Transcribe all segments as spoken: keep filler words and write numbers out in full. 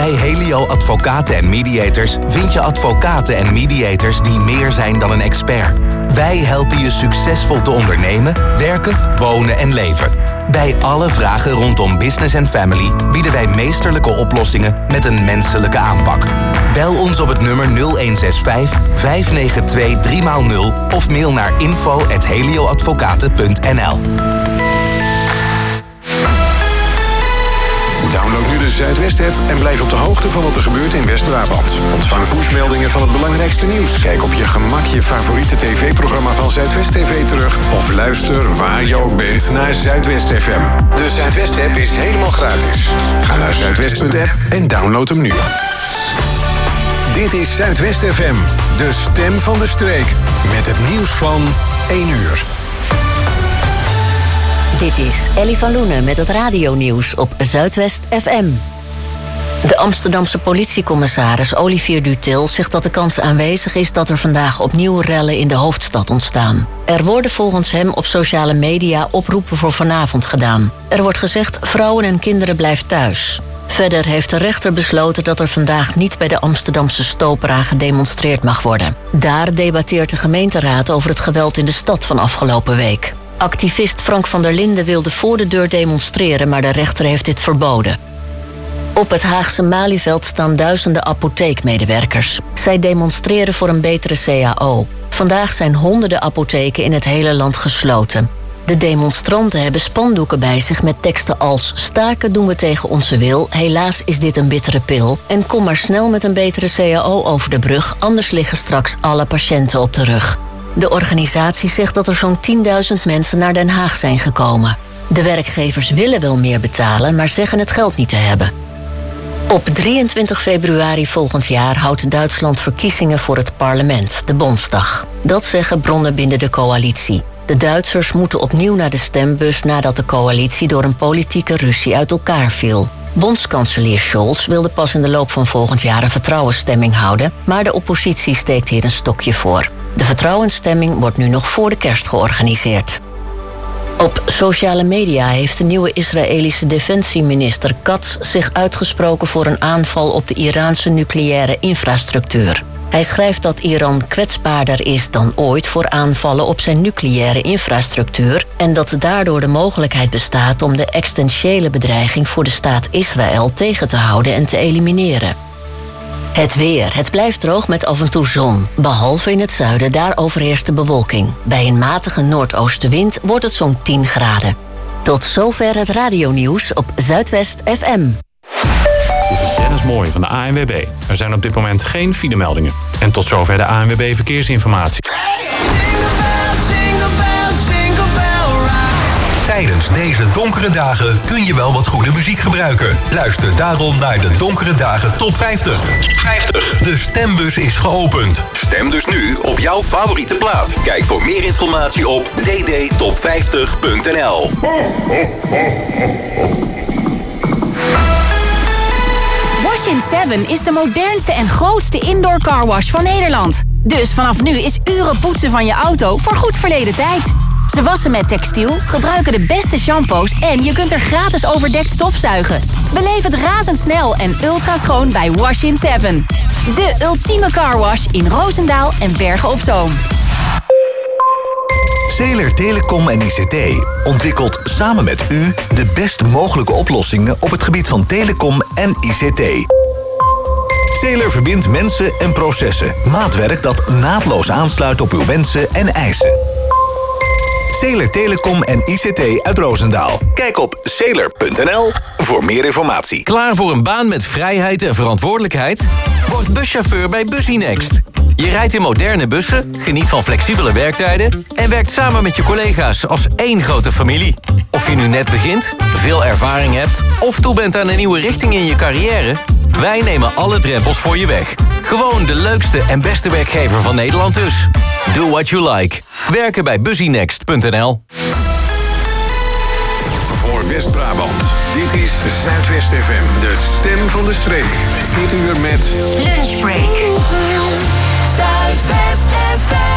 Bij Helio Advocaten en Mediators vind je advocaten en mediators die meer zijn dan een expert. Wij helpen je succesvol te ondernemen, werken, wonen en leven. Bij alle vragen rondom business en family bieden wij meesterlijke oplossingen met een menselijke aanpak. Bel ons op het nummer nul een zes vijf, vijf negen twee, drie nul of mail naar info at helioadvocaten punt n l. Download nu de Zuidwest-app en blijf op de hoogte van wat er gebeurt in West-Brabant. Ontvang pushmeldingen van het belangrijkste nieuws. Kijk op je gemak je favoriete tv-programma van Zuidwest T V terug. Of luister waar je ook bent naar Zuidwest F M. De Zuidwest-app is helemaal gratis. Ga naar zuidwest punt app en download hem nu. Dit is Zuidwest F M, de stem van de streek. Met het nieuws van één uur. Dit is Ellie van Loenen met het radionieuws op Zuidwest F M. De Amsterdamse politiecommissaris Olivier Dutil zegt dat de kans aanwezig is dat er vandaag opnieuw rellen in de hoofdstad ontstaan. Er worden volgens hem op sociale media oproepen voor vanavond gedaan. Er wordt gezegd: vrouwen en kinderen blijf thuis. Verder heeft de rechter besloten dat er vandaag niet bij de Amsterdamse Stopera gedemonstreerd mag worden. Daar debatteert de gemeenteraad over het geweld in de stad van afgelopen week. Activist Frank van der Linden wilde voor de deur demonstreren, maar de rechter heeft dit verboden. Op het Haagse Malieveld staan duizenden apotheekmedewerkers. Zij demonstreren voor een betere C A O. Vandaag zijn honderden apotheken in het hele land gesloten. De demonstranten hebben spandoeken bij zich met teksten als: staken doen we tegen onze wil, helaas is dit een bittere pil. En kom maar snel met een betere C A O over de brug, anders liggen straks alle patiënten op de rug. De organisatie zegt dat er zo'n tienduizend mensen naar Den Haag zijn gekomen. De werkgevers willen wel meer betalen, maar zeggen het geld niet te hebben. Op drieëntwintig februari volgend jaar houdt Duitsland verkiezingen voor het parlement, de Bondsdag. Dat zeggen bronnen binnen de coalitie. De Duitsers moeten opnieuw naar de stembus nadat de coalitie door een politieke ruzie uit elkaar viel. Bondskanselier Scholz wilde pas in de loop van volgend jaar een vertrouwensstemming houden, maar de oppositie steekt hier een stokje voor. De vertrouwensstemming wordt nu nog voor de kerst georganiseerd. Op sociale media heeft de nieuwe Israëlische defensieminister Katz zich uitgesproken voor een aanval op de Iraanse nucleaire infrastructuur. Hij schrijft dat Iran kwetsbaarder is dan ooit voor aanvallen op zijn nucleaire infrastructuur en dat daardoor de mogelijkheid bestaat om de existentiële bedreiging voor de staat Israël tegen te houden en te elimineren. Het weer. Het blijft droog met af en toe zon. Behalve in het zuiden, daar overheerst de bewolking. Bij een matige noordoostenwind wordt het zo'n tien graden. Tot zover het radionieuws op Zuidwest F M. Dit is Dennis Mooij van de A N W B. Er zijn op dit moment geen filemeldingen. En tot zover de A N W B Verkeersinformatie. Tijdens deze donkere dagen kun je wel wat goede muziek gebruiken. Luister daarom naar de Donkere Dagen Top vijftig. De stembus is geopend. Stem dus nu op jouw favoriete plaat. Kijk voor meer informatie op d d top vijftig punt n l. Wash in Seven is de modernste en grootste indoor carwash van Nederland. Dus vanaf nu is uren poetsen van je auto voor goed verleden tijd. Ze wassen met textiel, gebruiken de beste shampoos en je kunt er gratis overdekt stofzuigen. Beleef het razendsnel en ultra schoon bij Wash in Seven. De ultieme carwash in Roosendaal en Bergen op Zoom. Zeeler Telecom en I C T ontwikkelt samen met u de best mogelijke oplossingen op het gebied van telecom en I C T. Zeeler verbindt mensen en processen. Maatwerk dat naadloos aansluit op uw wensen en eisen. Zeeler Telecom en I C T uit Roosendaal. Kijk op zeeler punt n l voor meer informatie. Klaar voor een baan met vrijheid en verantwoordelijkheid? Word buschauffeur bij Busynext. Je rijdt in moderne bussen, geniet van flexibele werktijden en werkt samen met je collega's als één grote familie. Of je nu net begint, veel ervaring hebt of toe bent aan een nieuwe richting in je carrière, wij nemen alle drempels voor je weg. Gewoon de leukste en beste werkgever van Nederland dus. Do what you like. Werken bij busynext punt n l. Voor West-Brabant. Dit is Zuidwest F M, de stem van de streek. Dit uur met Lunchbreak. Zuidwest F M.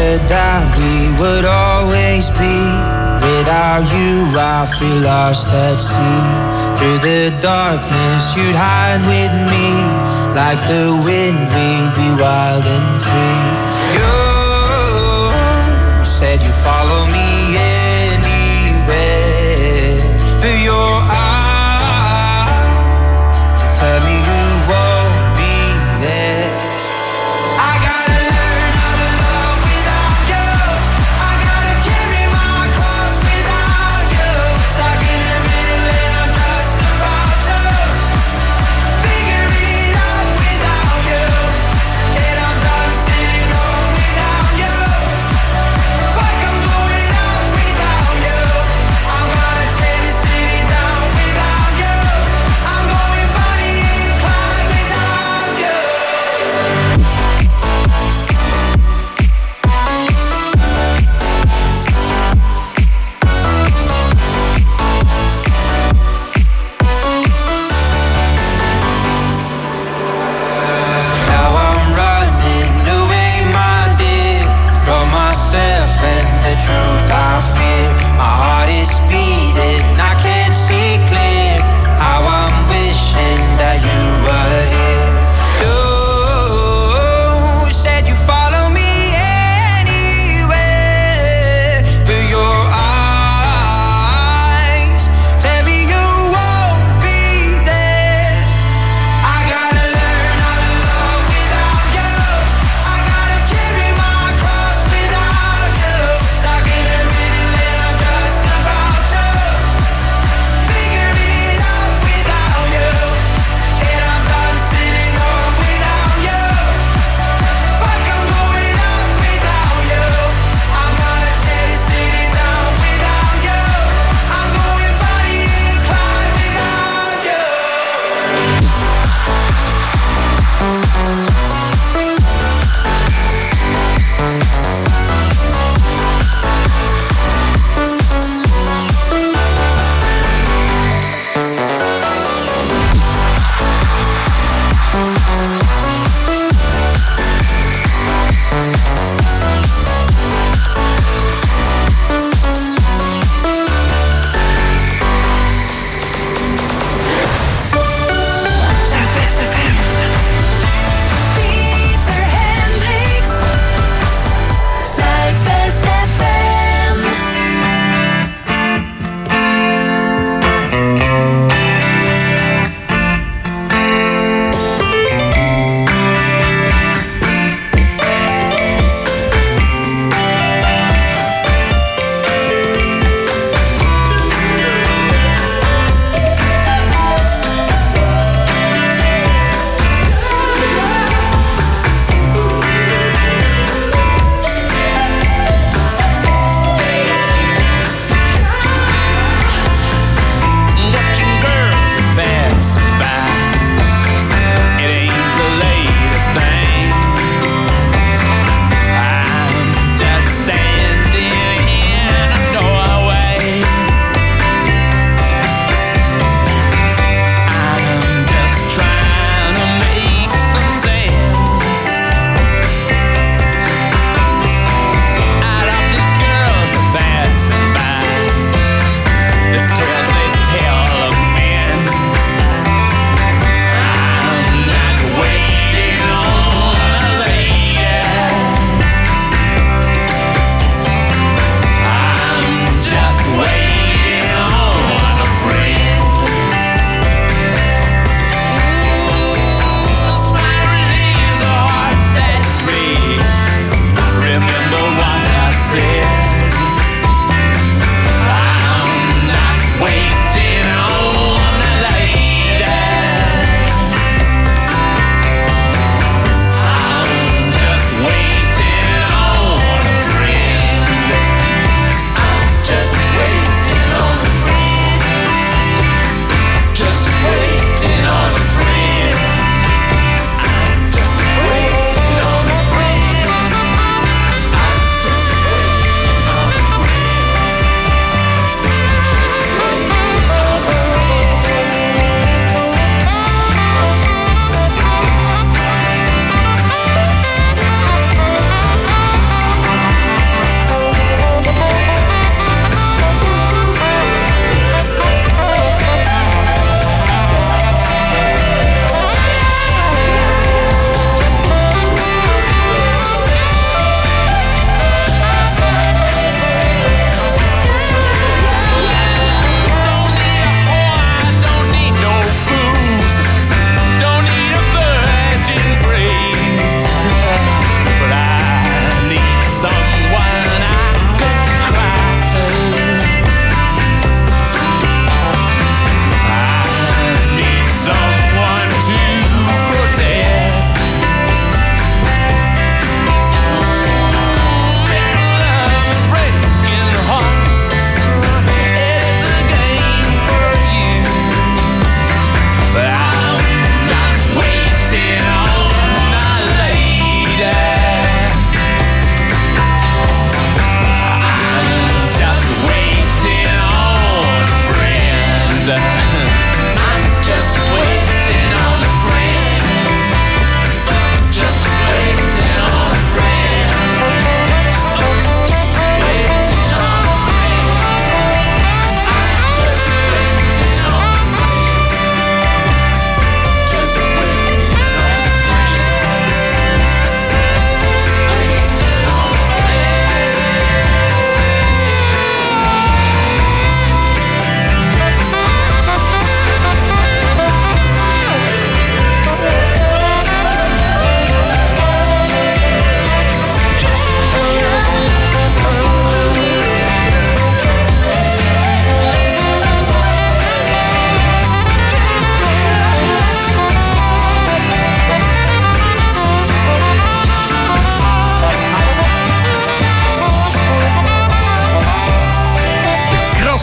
said that we would always be. Without you I feel lost at sea. Through the darkness you'd hide with me. Like the wind we'd be wild and free. You said you'd follow me anywhere. But your eyes tell me you won't be there. I gotta learn how to love without you. I gotta carry my cross without you. Stuck in the middle and I'm just about to figure it out without you. And I'm done sitting home without you.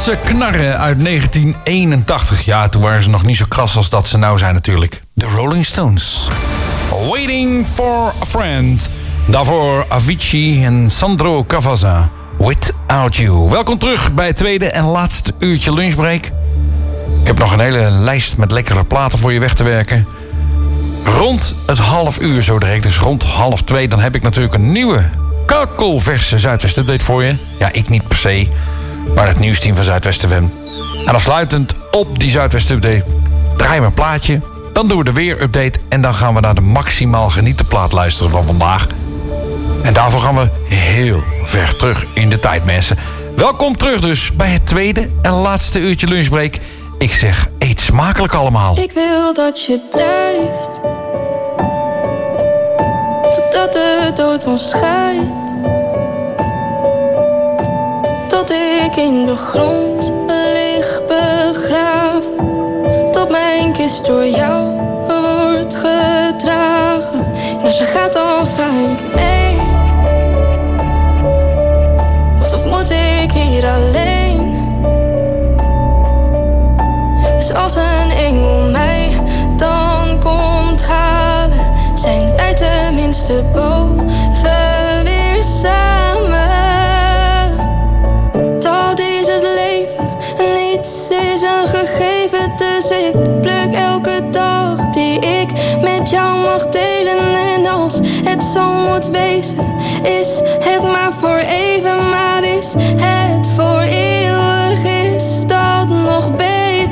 Krasse knarren uit negentien eenentachtig. Ja, toen waren ze nog niet zo kras als dat ze nou zijn natuurlijk. De Rolling Stones. Waiting for a Friend. Daarvoor Avicii en Sandro Cavazza. Without You. Welkom terug bij het tweede en laatste uurtje lunchbreak. Ik heb nog een hele lijst met lekkere platen voor je weg te werken. Rond het half uur zo direct, dus rond half twee... dan heb ik natuurlijk een nieuwe kakelverse Zuidwest Update voor je. Ja, ik niet per se, maar het nieuwsteam van Zuidwest F M. En afsluitend op die Zuidwest Update draaien we een plaatje. Dan doen we de weer-update en dan gaan we naar de maximaal genieten plaat luisteren van vandaag. En daarvoor gaan we heel ver terug in de tijd, mensen. Welkom terug dus bij het tweede en laatste uurtje lunchbreak. Ik zeg, eet smakelijk allemaal. Ik wil dat je blijft, totdat de dood ons scheidt. Tot ik in de grond lig begraven, tot mijn kist door jou wordt gedragen. En als je gaat, dan ga ik mee, want wat moet ik hier alleen? Dus als een engel mij dan komt halen, zijn wij tenminste boven weer samen. Dat is het leven, niets is een gegeven. Dus ik pluk elke dag die ik met jou mag delen. En als het zo moet wezen, is het maar voor even. Maar is het voor eeuwig, is dat nog beter.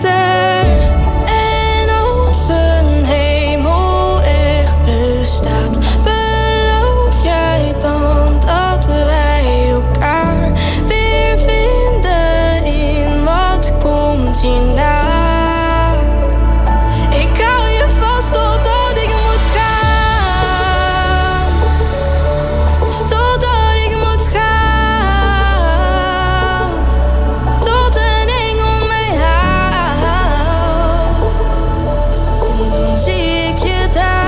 En als een hemel echt bestaat, beloof jij dan dat wij elkaar weer vinden in wat komt hierna? Ik hou je vast totdat ik moet gaan, totdat ik moet gaan, tot een engel mij haalt. En dan zie ik je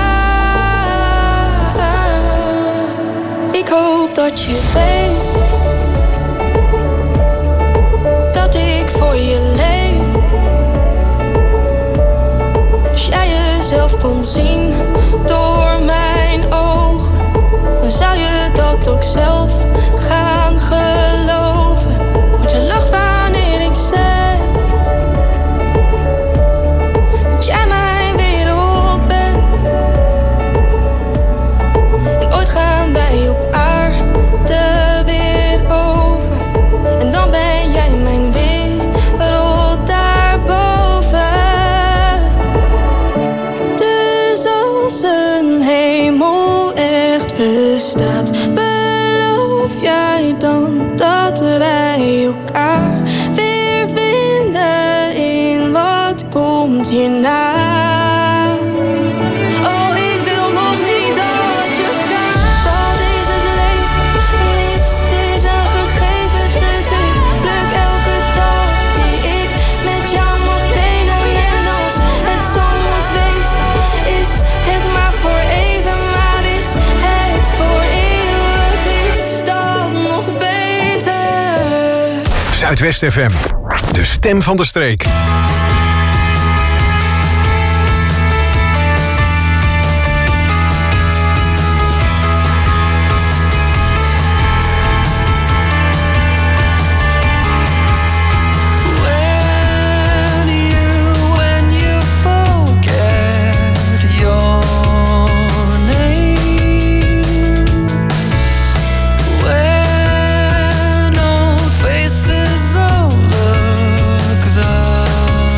daar. Ik hoop dat je weet dat ik voor je leef. Als jij jezelf kon zien door mijn ogen, dan zou je dat ook zelf gaan geloven. Want je lacht wanneer ik zeg dat jij mijn wereld bent. En ooit gaan wij op aarde weer over, en dan ben jij mijn wereld daarboven. Dus als een hemel echt bestaat, beloof jij dan dat wij elkaar weer vinden in wat komt hierna? Oh, ik wil nog niet dat je gaat. Dat is het leven, niets is een gegeven. Dus ik pluk elke dag die ik met jou mag delen. En als het zo moet wezen, is het maar voor even. Maar is het voor eeuwig, is dat nog beter? Zuidwest F M, de stem van de streek. When you, when you forget your name, when old faces all look the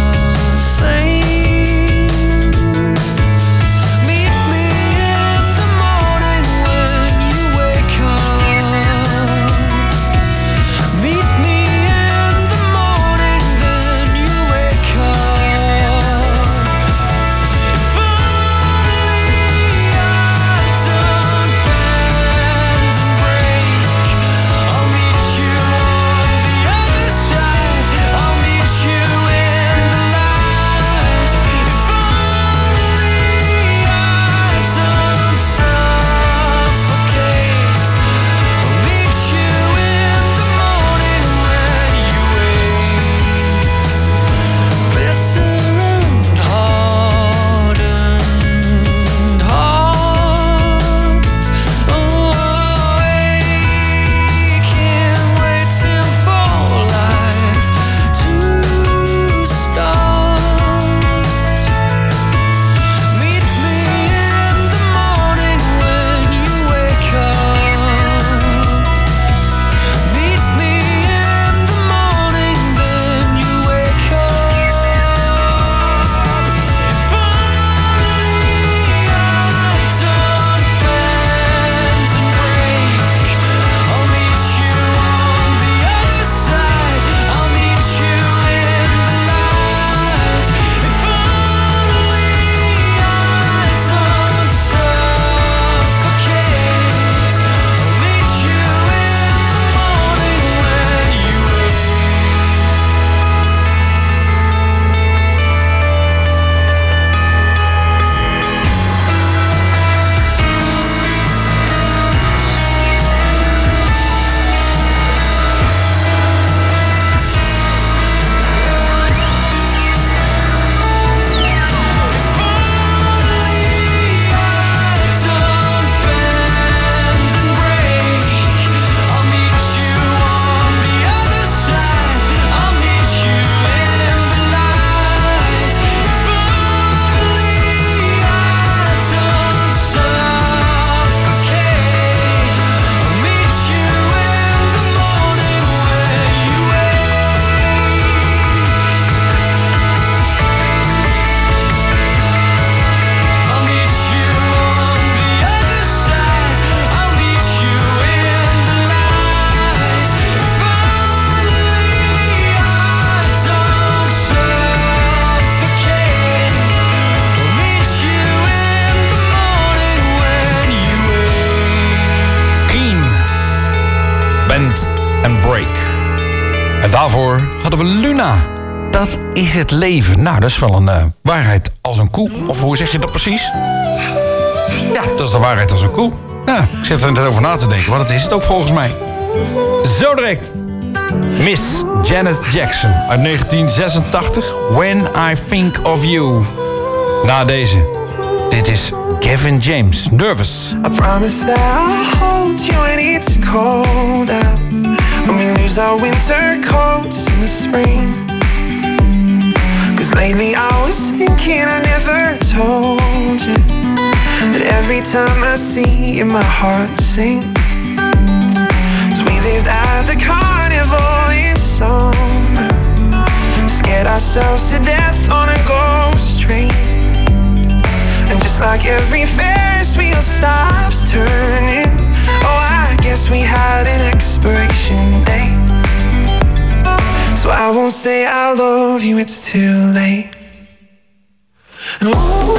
en Break. En daarvoor hadden we Luna. Dat is het leven. Nou, dat is wel een uh, waarheid als een koe. Of hoe zeg je dat precies? Ja, dat is de waarheid als een koe. Ja, ik zit er net over na te denken, maar dat is het ook volgens mij. Zo direct. Miss Janet Jackson uit negentien zesentachtig. When I Think of You. Na deze. Dit is Kevin James. Nervous. I promise that I'll hold you when it's cold out. When we lose our winter coats in the spring. Cause lately I was thinking I never told you that every time I see you my heart sings. Cause we lived at the carnival in summer, scared ourselves to death on a ghost train. And just like every Ferris wheel stops turning, oh, I guess we had an expiration date. So I won't say I love you, it's too late. And ooh,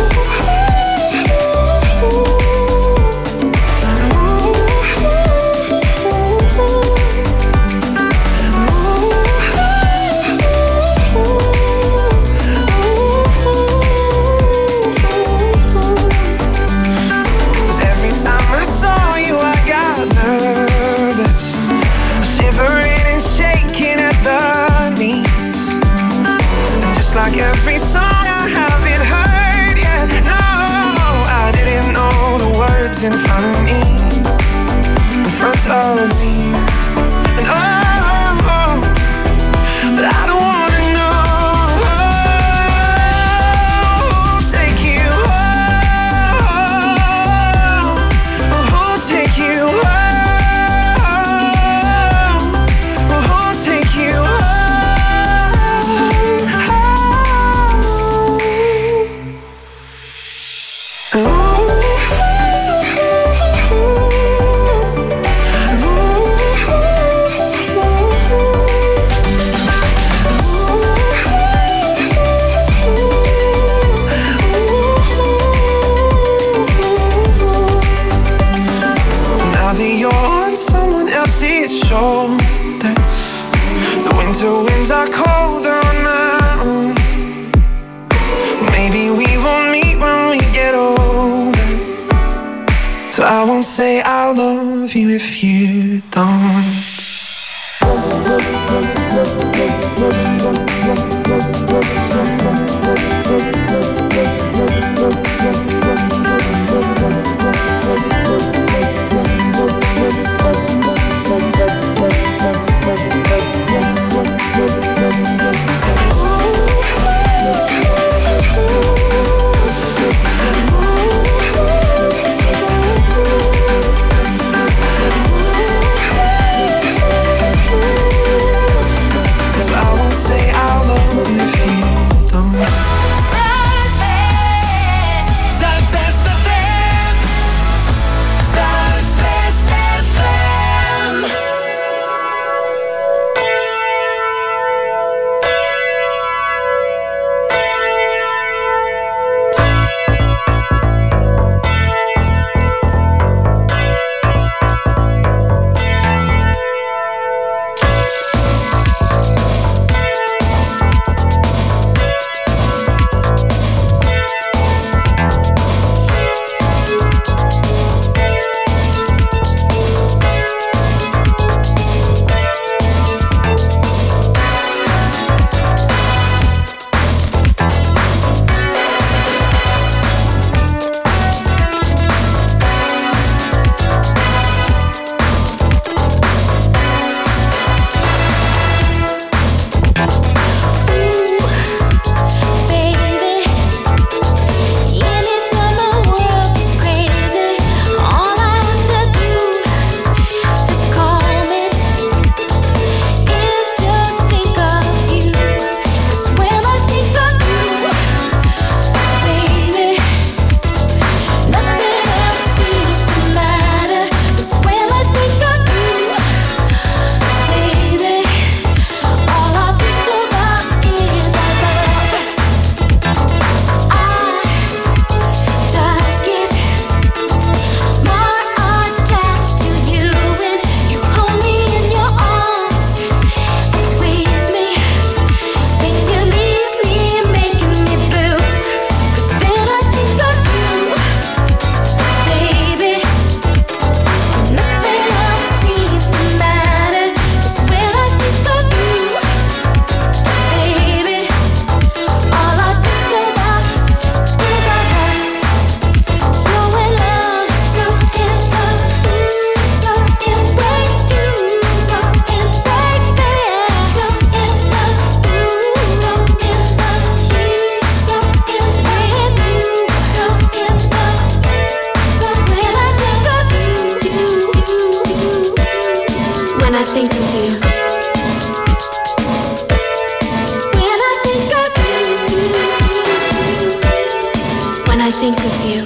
like every song I haven't heard yet. No, I didn't know the words in front of me, in front of me. And oh, oh, but I don't wanna know who'll take you home, who'll take you home, who'll take you home. The winter winds are colder on my own. Maybe we will meet when we get older. So I won't say I love you if you don't. I think of you.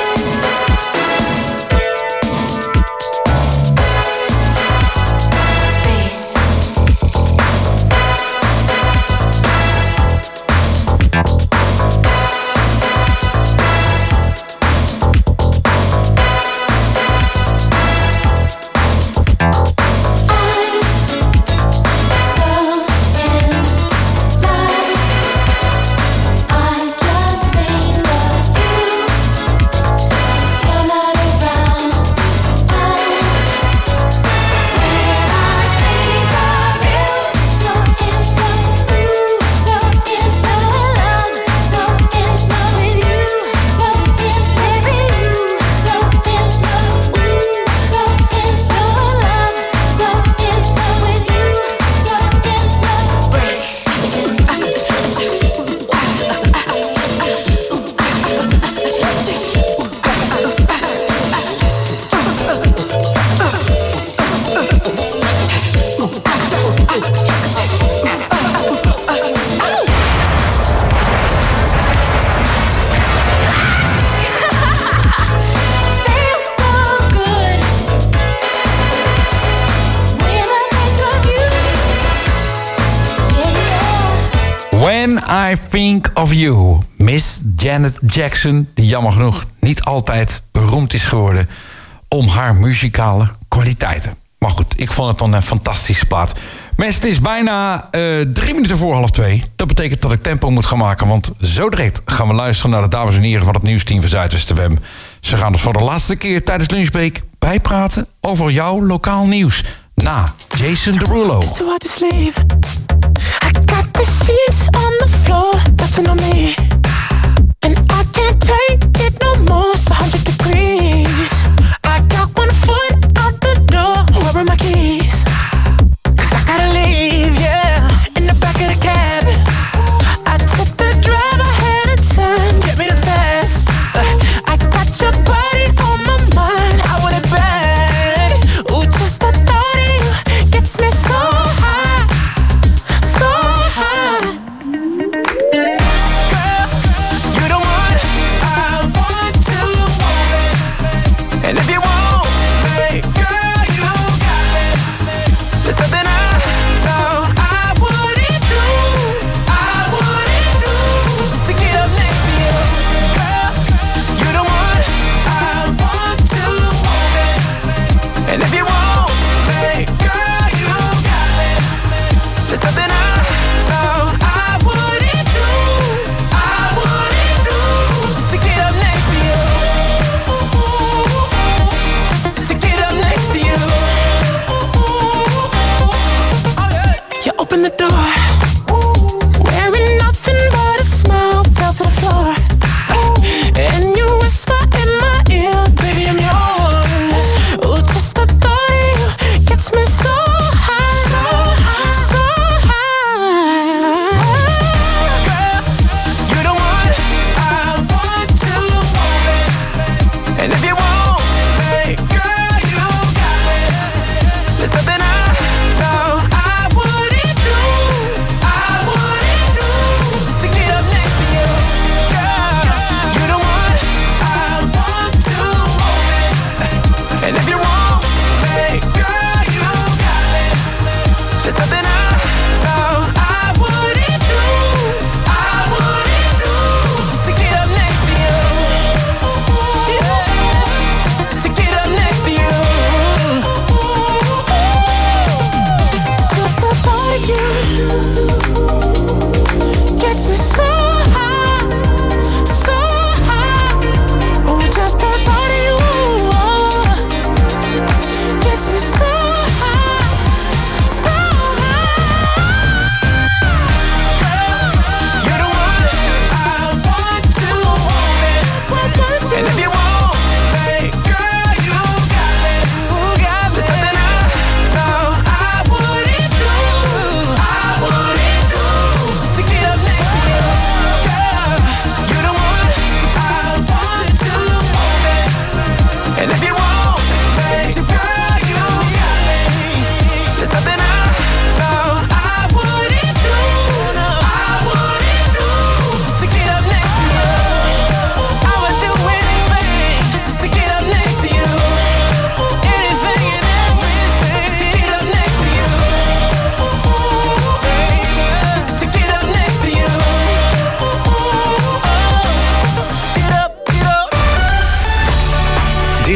I Think of You. Miss Janet Jackson, die jammer genoeg niet altijd beroemd is geworden om haar muzikale kwaliteiten. Maar goed, ik vond het dan een fantastische plaat. Mensen, het is bijna uh, drie minuten voor half twee. Dat betekent dat ik tempo moet gaan maken, want zo direct gaan we luisteren naar de dames en heren van het nieuwsteam van Zuidwest F M. Ze gaan dus voor de laatste keer tijdens lunchbreak bijpraten over jouw lokaal nieuws. Na Jason Derulo. It's too hard to sleep. I got the sheets on the floor, nothing on me. And I can't take it no more, it's one hundred degrees. I got one foot out the door, where are my keys? Cause I gotta leave, yeah. In the back of the cab, I took the drive ahead of time, get me the fast. uh, I got your body on my mind, I want it bad. Ooh, just the thought of you gets me so high, so high. Girl,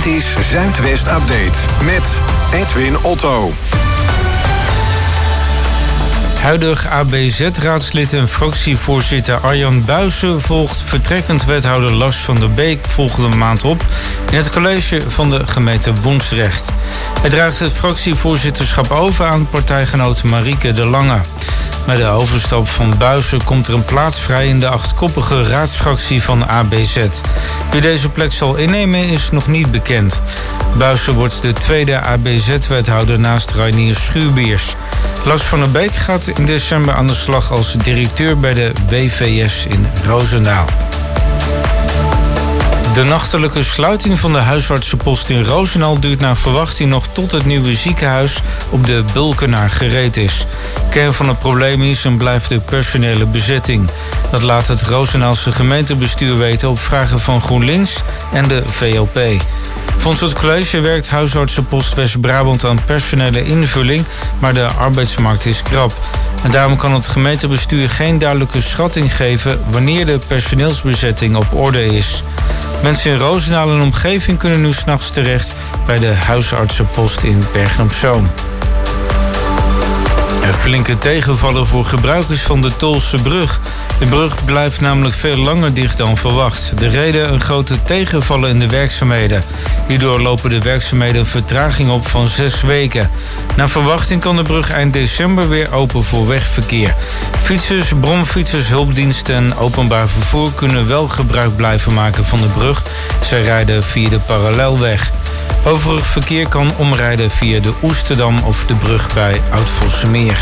Dit is Zuidwest Update met Edwin Otto. Huidig A B Z-raadslid en fractievoorzitter Arjan Buijsen volgt vertrekkend wethouder Lars van der Beek volgende maand op in het college van de gemeente Woensdrecht. Hij draagt het fractievoorzitterschap over aan partijgenoot Marieke de Lange. Bij de overstap van Buijsen komt er een plaats vrij in de achtkoppige raadsfractie van A B Z. Wie deze plek zal innemen is nog niet bekend. Buijsen wordt de tweede A B Z-wethouder naast Reinier Schuurbiers. Lars van der Beek gaat in december aan de slag als directeur bij de W V S in Roosendaal. De nachtelijke sluiting van de huisartsenpost in Roosendaal duurt naar verwachting nog tot het nieuwe ziekenhuis op de Bulkenaar gereed is. Kern van het probleem is en blijft de personele bezetting. Dat laat het Roosendaalse gemeentebestuur weten op vragen van GroenLinks en de V L P. Volgens het college werkt huisartsenpost West-Brabant aan personele invulling, maar de arbeidsmarkt is krap. En daarom kan het gemeentebestuur geen duidelijke schatting geven wanneer de personeelsbezetting op orde is. Mensen in Roosendaal en omgeving kunnen nu 's nachts terecht bij de huisartsenpost in Bergen-op-Zoom. Een flinke tegenvaller voor gebruikers van de Tolse brug. De brug blijft namelijk veel langer dicht dan verwacht. De reden een grote tegenvaller in de werkzaamheden. Hierdoor lopen de werkzaamheden een vertraging op van zes weken. Naar verwachting kan de brug eind december weer open voor wegverkeer. Fietsers, bromfietsers, hulpdiensten en openbaar vervoer kunnen wel gebruik blijven maken van de brug. Zij rijden via de parallelweg. Overig verkeer kan omrijden via de Oesterdam of de brug bij Oud-Vossemeer.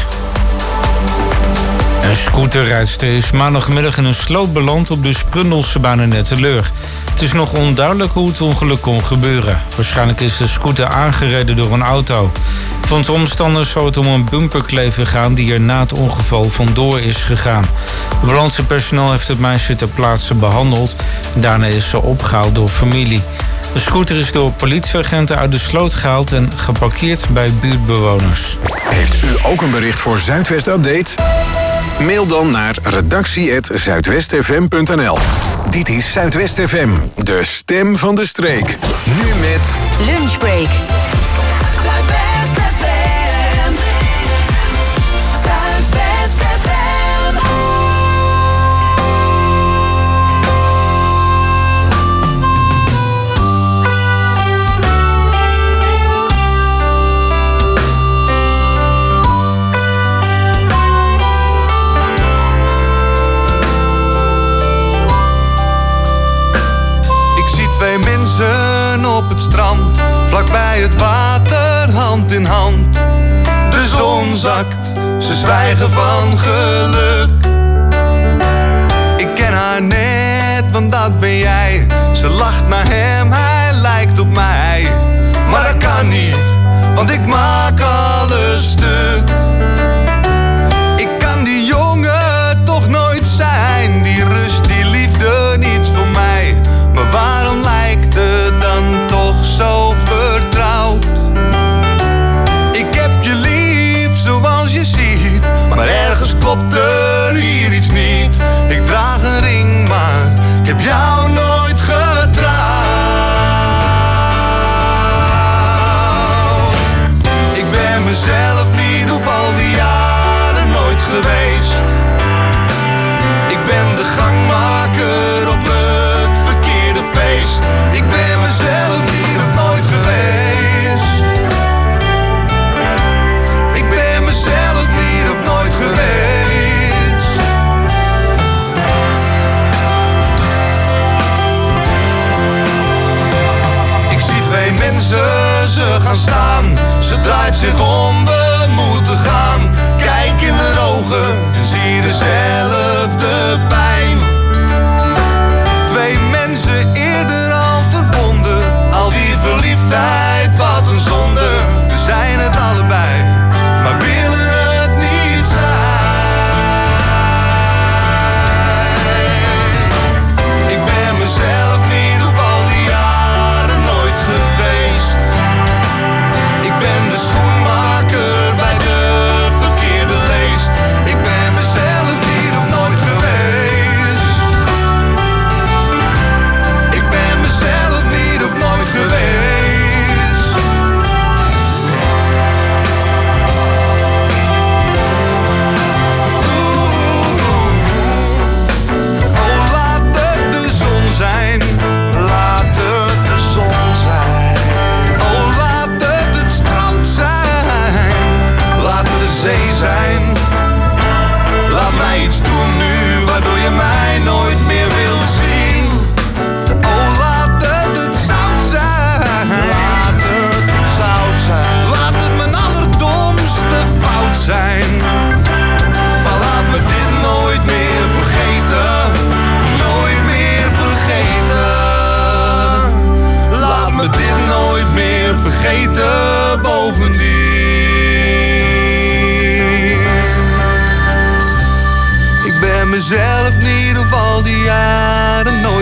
Een scooterrijdster is maandagmiddag in een sloot beland op de Sprundelsebaan in Netteleur. Het is nog onduidelijk hoe het ongeluk kon gebeuren. Waarschijnlijk is de scooter aangereden door een auto. Volgens omstanders zou het om een bumperklever gaan die er na het ongeval vandoor is gegaan. Ambulancepersoneel heeft het meisje ter plaatse behandeld. Daarna is ze opgehaald door familie. De scooter is door politieagenten uit de sloot gehaald en geparkeerd bij buurtbewoners. Heeft u ook een bericht voor Zuidwest Update? Mail dan naar redactie apenstaartje zuidwest f m punt n l. Dit is Zuidwest F M, de stem van de streek. Nu met Lunchbreak. Zuidwest F M. Zuidwest F M. Twee mensen op het strand, vlakbij het water, hand in hand. De zon zakt, ze zwijgen van geluk. Ik ken haar net, want dat ben jij. Ze lacht naar hem, hij lijkt op mij. Maar dat kan niet, want ik maak alles stuk. Ik kan die jongen toch nooit zijn. Die rust, die liefde, niets voor mij. Maar waarom lijkt het dan toch zo vertrouwd? Ik heb je lief zoals je ziet, maar ergens klopt er hier iets niet. Ik draag een ring, maar ik heb jou nooit getrouwd. Ik ben mezelf niet op al die jaren nooit geweest. Ik ben de gangmaker op het verkeerde feest. Ik ben mezelf niet of nooit geweest. Ik ben mezelf niet of nooit geweest. Ik zie twee mensen, ze gaan staan. Ze draait zich om, we moeten gaan. Kijk in de ogen en zie dezelfde pijn. Twee mensen eerder al verbonden. Al die verliefdheid, wat een zonde. We zijn het allebei, maar willen het niet zijn. Ik ben mezelf niet op al die jaren nooit geweest. Ik ben de schoenmaker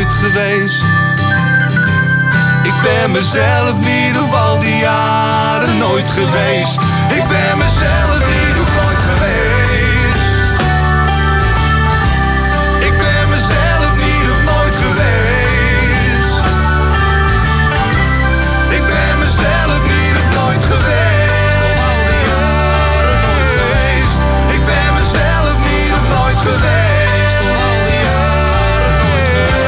nooit geweest. Ik ben mezelf niet op al die jaren nooit geweest. Ik ben mezelf niet op nooit geweest. Ik ben mezelf niet op nooit geweest. Ik ben mezelf niet op nooit geweest. Op al die jaren nooit geweest. Ik ben mezelf niet op nooit geweest. Op al die jaren nooit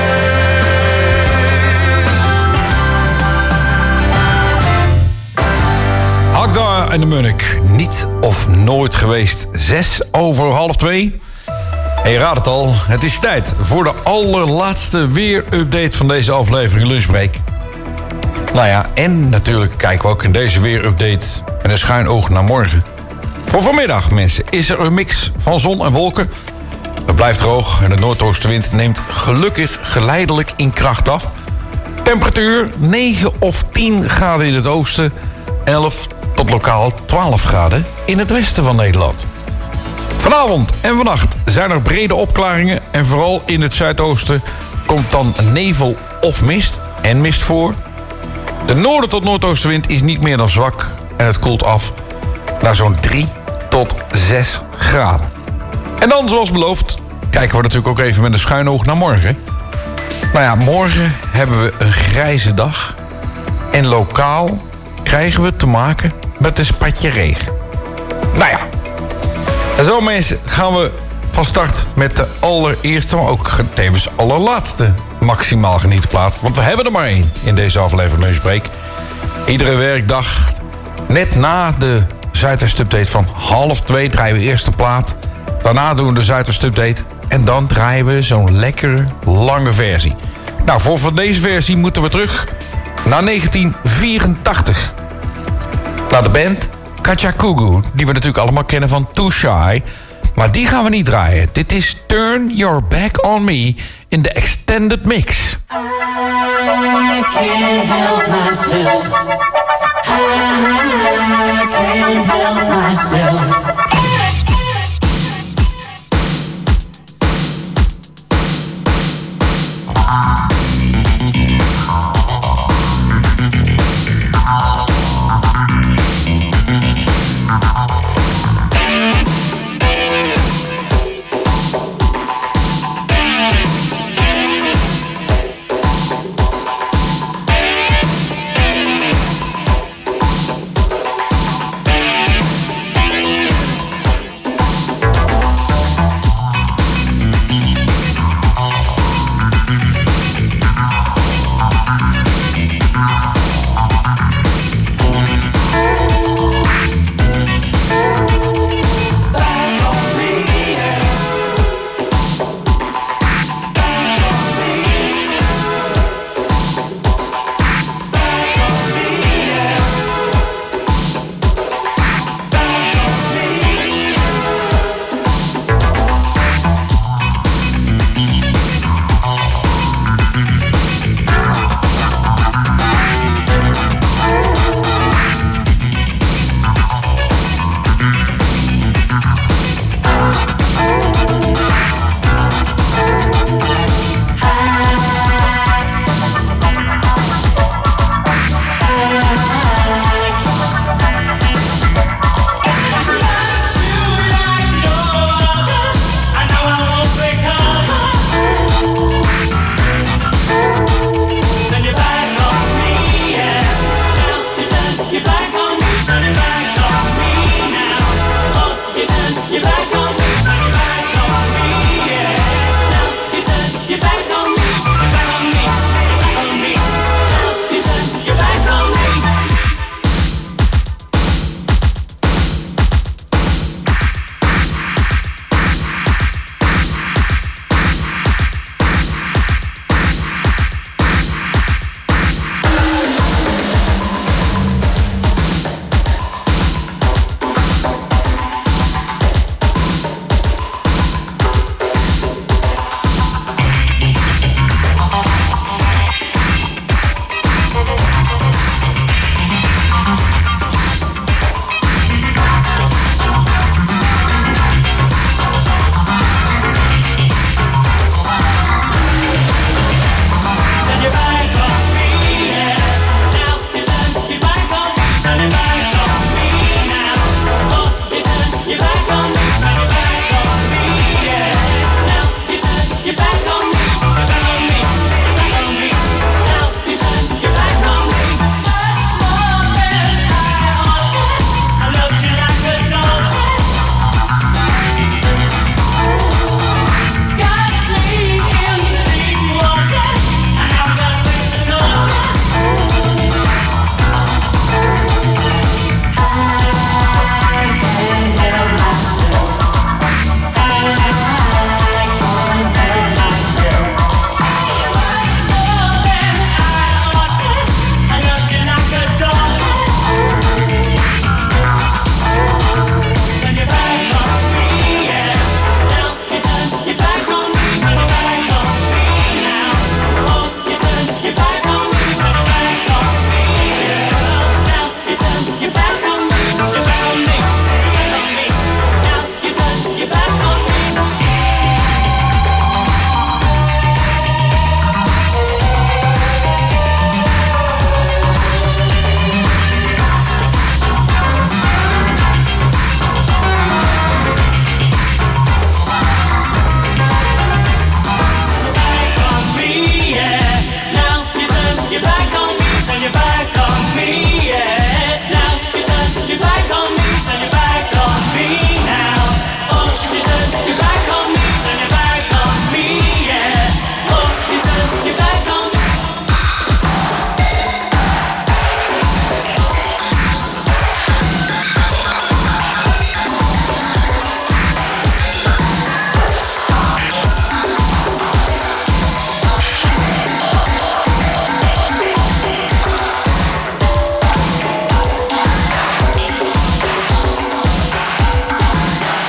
geweest. Agda en de Munnik, niet of nooit geweest. Zes over half twee. En je raadt het al, het is tijd voor de allerlaatste weerupdate van deze aflevering Lunchbreak. Nou ja, en natuurlijk kijken we ook in deze weerupdate met een schuin oog naar morgen. Voor vanmiddag, mensen, is er een mix van zon en wolken. Het blijft droog en de noordoostenwind neemt gelukkig geleidelijk in kracht af. Temperatuur negen of tien graden in het oosten, elf tot lokaal twaalf graden in het westen van Nederland. Vanavond en vannacht zijn er brede opklaringen en vooral in het zuidoosten komt dan nevel of mist en mist voor. De noorden tot noordoostenwind is niet meer dan zwak en het koelt af naar zo'n drie tot zes graden. En dan, zoals beloofd, kijken we natuurlijk ook even met een schuin oog naar morgen. Nou ja, morgen hebben we een grijze dag en lokaal krijgen we te maken met een spatje regen. Nou ja, en zo mensen gaan we van start met de allereerste, maar ook tevens allerlaatste maximaal genietenplaat. Want we hebben er maar één in deze aflevering Lunchbreak. Iedere werkdag, net na de Zuidwest Update van half twee, draaien we eerst de plaat. Daarna doen we de Zuidwest Update en dan draaien we zo'n lekkere lange versie. Nou, voor, voor deze versie moeten we terug naar negentien vierentachtig. Naar de band Kajagoogoo, die we natuurlijk allemaal kennen van Too Shy. Maar die gaan we niet draaien. Dit is Turn Your Back On Me in de extended mix. I can't help myself. I can't help myself.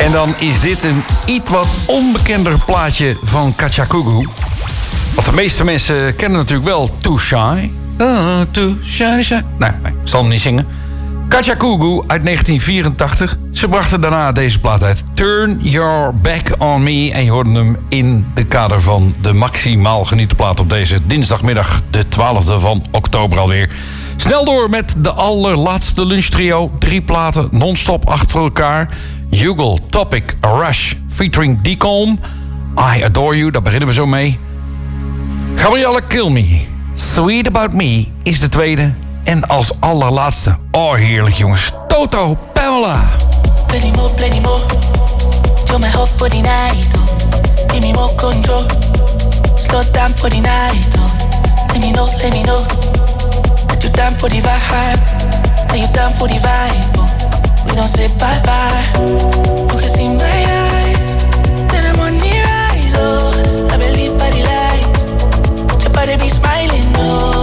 En dan is dit een iets wat onbekender plaatje van Katja Kugu. Want de meeste mensen kennen natuurlijk wel Too Shy. Oh, too shy, shy. Nee, nee, ik zal hem niet zingen. Katja Kugu uit negentien vierentachtig. Ze brachten daarna deze plaat uit. Turn Your Back On Me. En je hoorde hem in de kader van de maximaal genieten plaat op deze dinsdagmiddag, de twaalfde van oktober alweer. Snel door met de allerlaatste lunchtrio. Drie platen non-stop achter elkaar. Jugal, Topic, Rush, featuring Decalm. I Adore You, daar beginnen we zo mee. Gabrielle Kill Me. Sweet About Me is de tweede. En als allerlaatste, oh heerlijk jongens, Toto, Pamela. Plenty more, plenty more. You're my hope for the night, oh. Give me more control. Slow down for the night, oh. Let me know, let me know. That you down for the vibe. That you down for the vibe, oh. We don't say bye-bye. You can see my eyes. Then I'm on the rise, oh. I believe by the light. Your body be smiling, oh.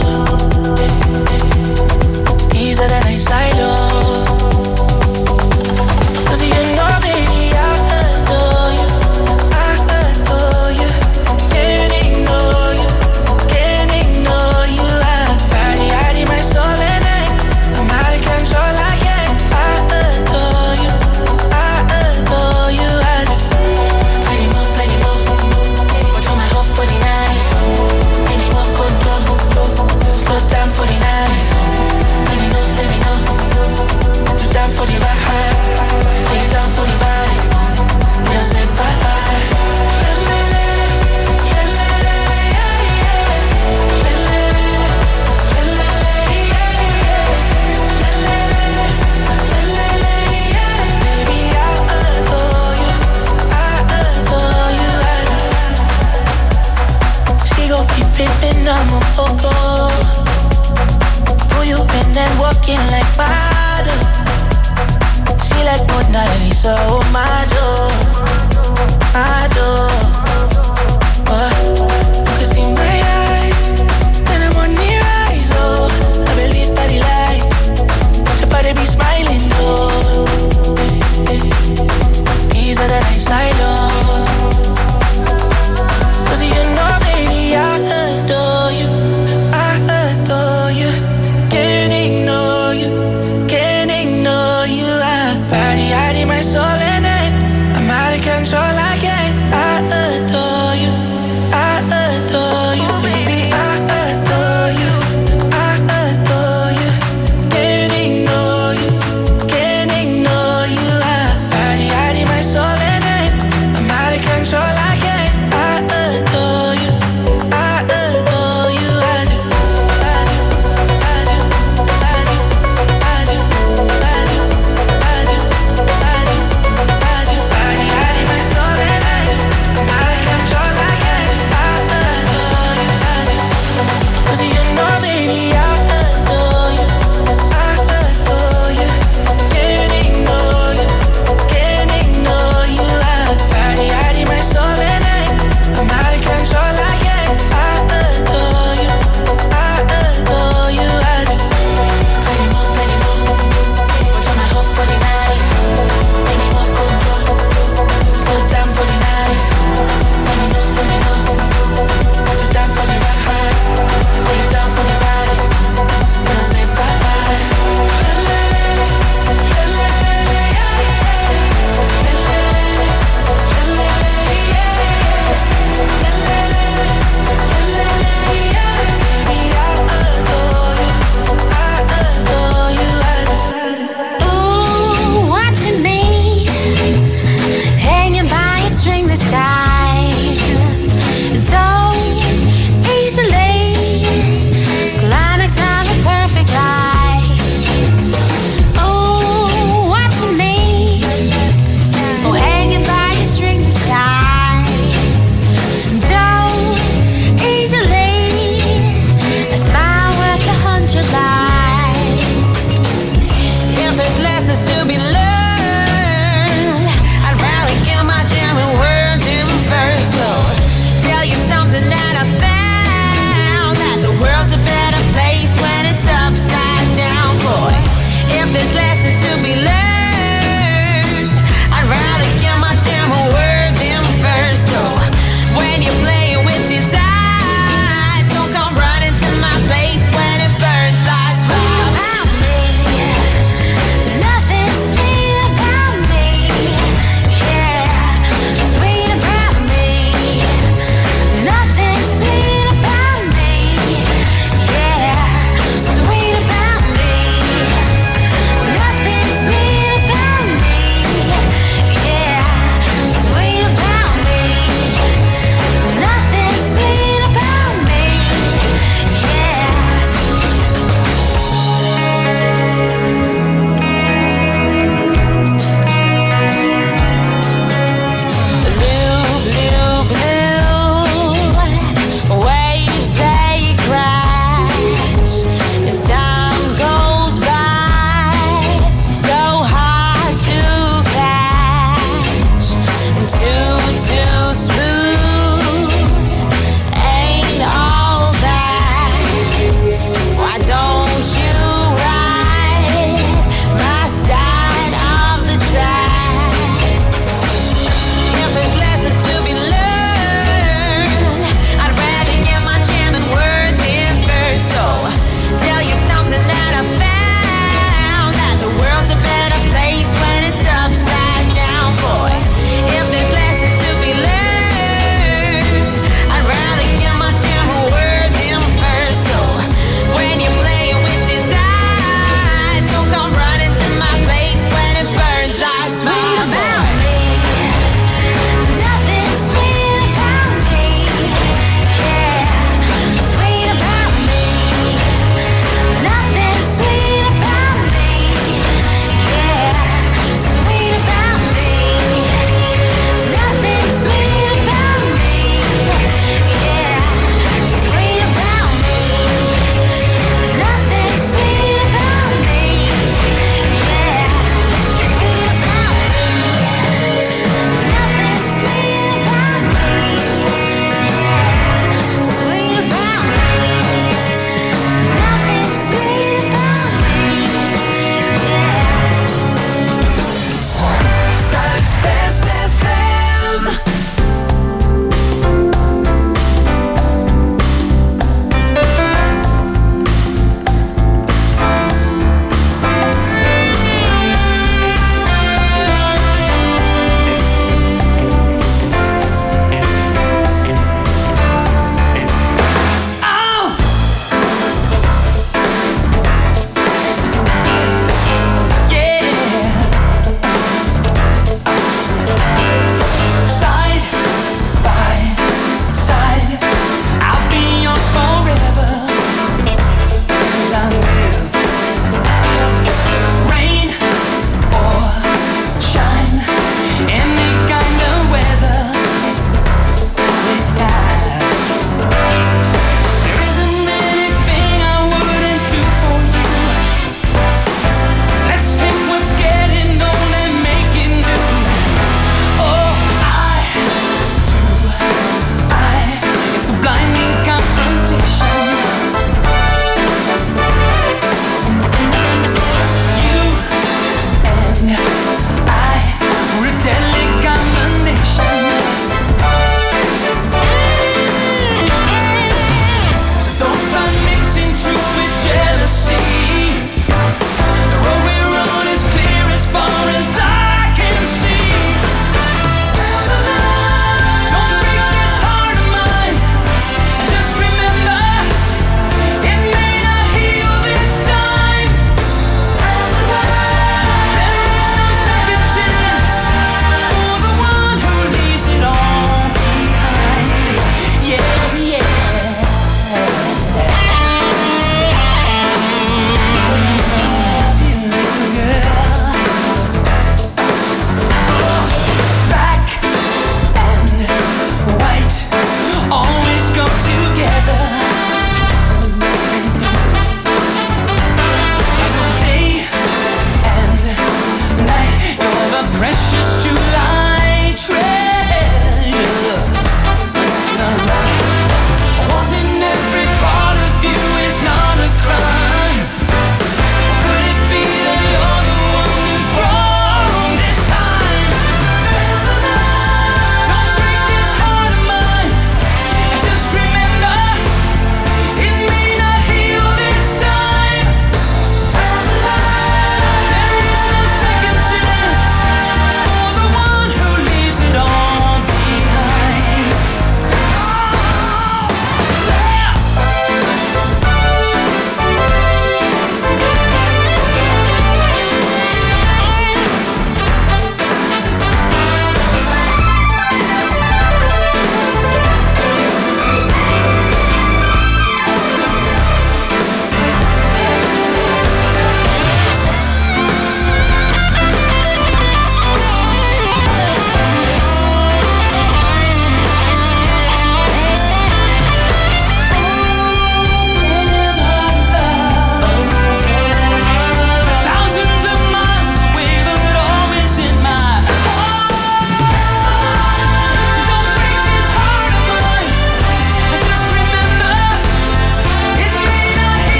Easier than I silo. Cause you know, baby, I adore you. I adore you. Can't ignore you. Can't ignore you. I body, I need my soul and I. I'm out of control, I can't. I adore you. I adore you. I do. Plenty more, plenty more. But you're my hope for the night. Give me more control.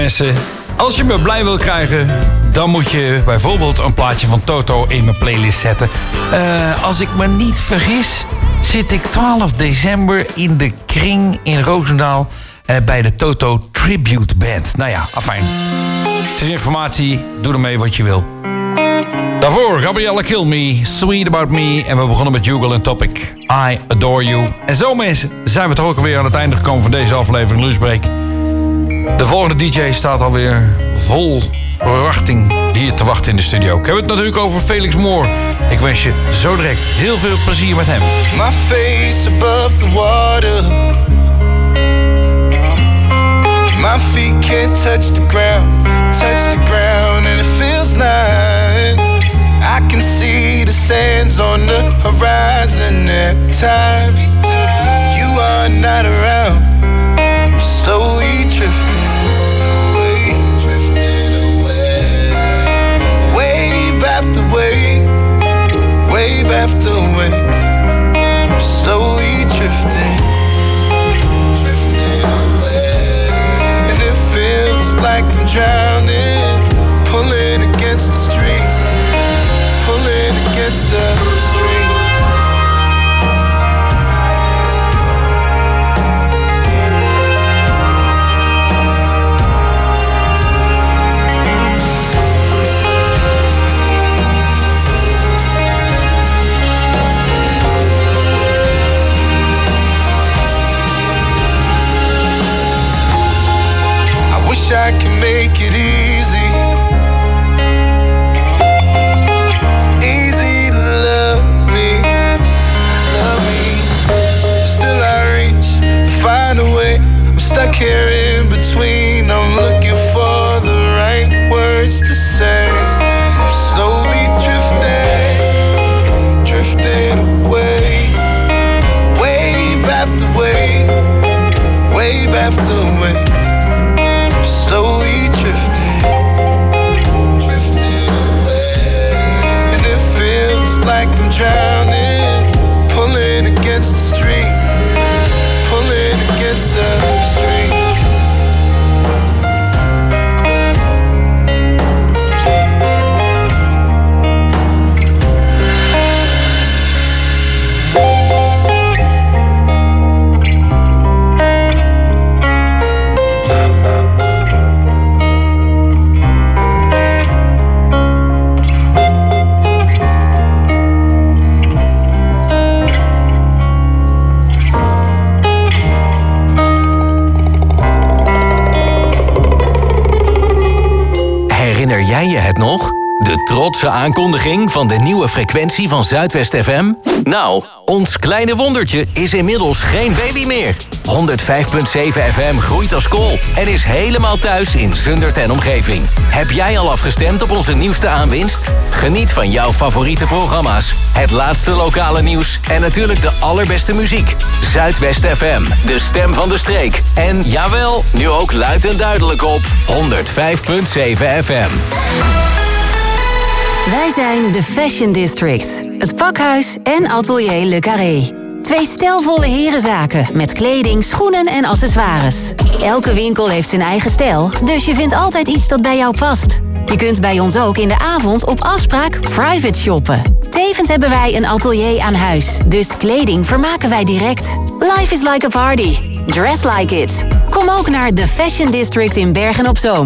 mensen, als je me blij wil krijgen, dan moet je bijvoorbeeld een plaatje van Toto in mijn playlist zetten. Uh, als ik me niet vergis, zit ik twaalf december in de Kring in Roosendaal uh, bij de Toto Tribute Band. Nou ja, afijn. Het is informatie, doe ermee wat je wil. Daarvoor Gabriella Kill Me, Sweet About Me. En we begonnen met Jugal en Topic, I Adore You. En zo mensen, zijn we toch ook alweer aan het einde gekomen van deze aflevering Lunchbreak. De volgende D J staat alweer vol verwachting hier te wachten in de studio. Ik heb het natuurlijk over Felix Moore. Ik wens je zo direct heel veel plezier met hem. My face above the water, my feet can't touch the ground, touch the ground, and it feels like I can see the sands on the horizon every time you are not around. I'm slowly drifting away, drifting away, wave after wave, wave after wave. I'm slowly drifting, drifting away, and it feels like I'm drowning, pulling against the stream, pulling against the stream. I wish I could make it easy, easy to love me, love me. Still I reach, find a way. I'm stuck here in between. I'm looking for the right words to say. I'm slowly drifting, drifting away, wave after wave, wave after wave. Slowly drifting, drifting away, and it feels like I'm drowning, pulling against the stream, pulling against the stream. Herinner jij je het nog? De trotse aankondiging van de nieuwe frequentie van Zuidwest F M? Nou, ons kleine wondertje is inmiddels geen baby meer. honderdvijf komma zeven F M groeit als kool en is helemaal thuis in Zundert en omgeving. Heb jij al afgestemd op onze nieuwste aanwinst? Geniet van jouw favoriete programma's, het laatste lokale nieuws en natuurlijk de allerbeste muziek. Zuidwest F M, de stem van de streek. En jawel, nu ook luid en duidelijk op honderdvijf komma zeven F M. Wij zijn de Fashion District, het pakhuis en atelier Le Carré. Twee stijlvolle herenzaken met kleding, schoenen en accessoires. Elke winkel heeft zijn eigen stijl, dus je vindt altijd iets dat bij jou past. Je kunt bij ons ook in de avond op afspraak private shoppen. Tevens hebben wij een atelier aan huis, dus kleding vermaken wij direct. Life is like a party. Dress like it. Kom ook naar de Fashion District in Bergen op Zoom.